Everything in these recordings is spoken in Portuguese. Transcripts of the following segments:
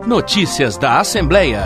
Notícias da Assembleia.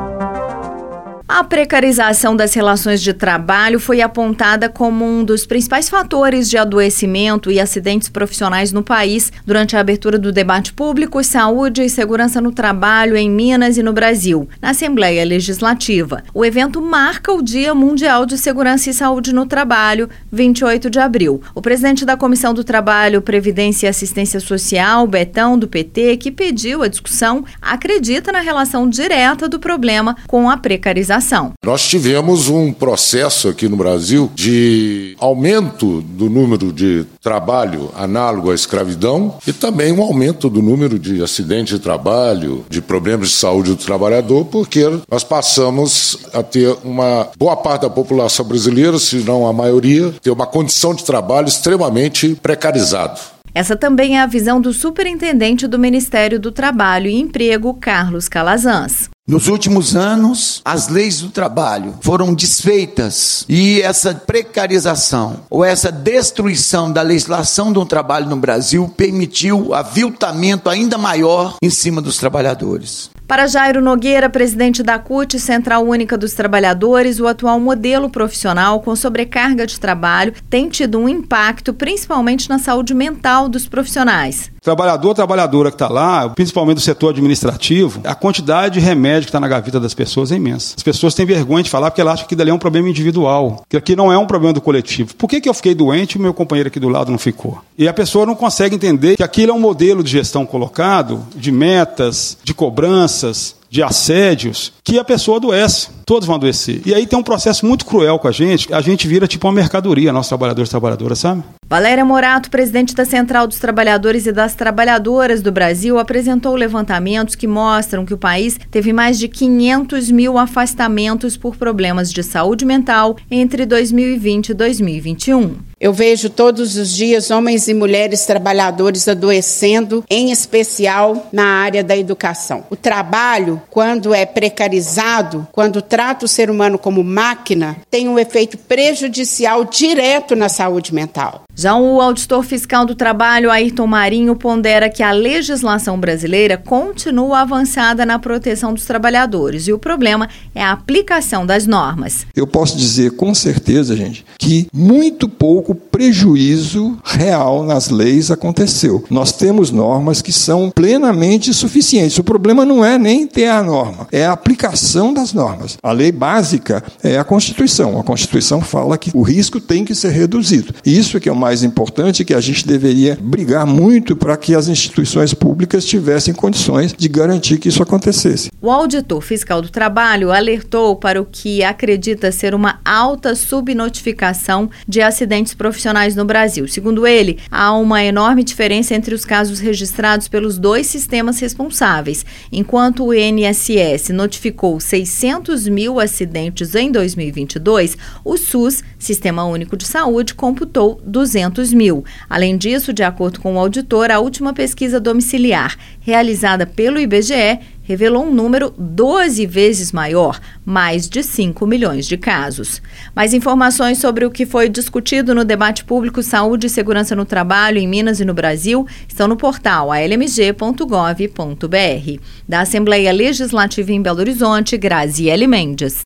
A precarização das relações de trabalho foi apontada como um dos principais fatores de adoecimento e acidentes profissionais no país durante a abertura do debate público Saúde e Segurança no Trabalho em Minas e no Brasil, na Assembleia Legislativa. O evento marca o Dia Mundial de Segurança e Saúde no Trabalho, 28 de abril. O presidente da Comissão do Trabalho, Previdência e Assistência Social, Betão, do PT, que pediu a discussão, acredita na relação direta do problema com a precarização. Nós tivemos um processo aqui no Brasil de aumento do número de trabalho análogo à escravidão e também um aumento do número de acidentes de trabalho, de problemas de saúde do trabalhador, porque nós passamos a ter uma boa parte da população brasileira, se não a maioria, ter uma condição de trabalho extremamente precarizada. Essa também é a visão do superintendente do Ministério do Trabalho e Emprego, Carlos Calazans. Nos últimos anos, as leis do trabalho foram desfeitas e essa precarização ou essa destruição da legislação do trabalho no Brasil permitiu aviltamento ainda maior em cima dos trabalhadores. Para Jairo Nogueira, presidente da CUT, Central Única dos Trabalhadores, o atual modelo profissional com sobrecarga de trabalho tem tido um impacto principalmente na saúde mental dos profissionais. Trabalhadora que está lá, principalmente do setor administrativo, a quantidade de remédio que está na gaveta das pessoas é imensa. As pessoas têm vergonha de falar porque elas acham que dali é um problema individual, que aqui não é um problema do coletivo. Por que eu fiquei doente e o meu companheiro aqui do lado não ficou? E a pessoa não consegue entender que aquilo é um modelo de gestão colocado, de metas, de cobranças, de assédios, que a pessoa adoece. Todos vão adoecer. E aí tem um processo muito cruel com a gente vira tipo uma mercadoria, nossos trabalhadores e trabalhadoras, sabe? Valéria Morato, presidente da Central dos Trabalhadores e das Trabalhadoras do Brasil, apresentou levantamentos que mostram que o país teve mais de 500 mil afastamentos por problemas de saúde mental entre 2020 e 2021. Eu vejo todos os dias homens e mulheres trabalhadores adoecendo, em especial na área da educação. O trabalho, quando é precarizado, quando trata o ser humano como máquina, tem um efeito prejudicial direto na saúde mental. Já o auditor fiscal do trabalho, Ayrton Marinho, pondera que a legislação brasileira continua avançada na proteção dos trabalhadores e o problema é a aplicação das normas. Eu posso dizer com certeza, gente, que muito pouco prejuízo real nas leis aconteceu. Nós temos normas que são plenamente suficientes. O problema não é nem ter a norma, é a aplicação das normas. A lei básica é a Constituição. A Constituição fala que o risco tem que ser reduzido. Isso que é o mais importante, que a gente deveria brigar muito para que as instituições públicas tivessem condições de garantir que isso acontecesse. O auditor fiscal do trabalho alertou para o que acredita ser uma alta subnotificação de acidentes profissionais no Brasil. Segundo ele, há uma enorme diferença entre os casos registrados pelos dois sistemas responsáveis. Enquanto o INSS notificou 600 mil acidentes em 2022, o SUS, Sistema Único de Saúde, computou 200 mil. Além disso, de acordo com o auditor, a última pesquisa domiciliar realizada pelo IBGE revelou um número 12 vezes maior, mais de 5 milhões de casos. Mais informações sobre o que foi discutido no debate público Saúde e Segurança no Trabalho em Minas e no Brasil estão no portal almg.gov.br. Da Assembleia Legislativa em Belo Horizonte, Graziele Mendes.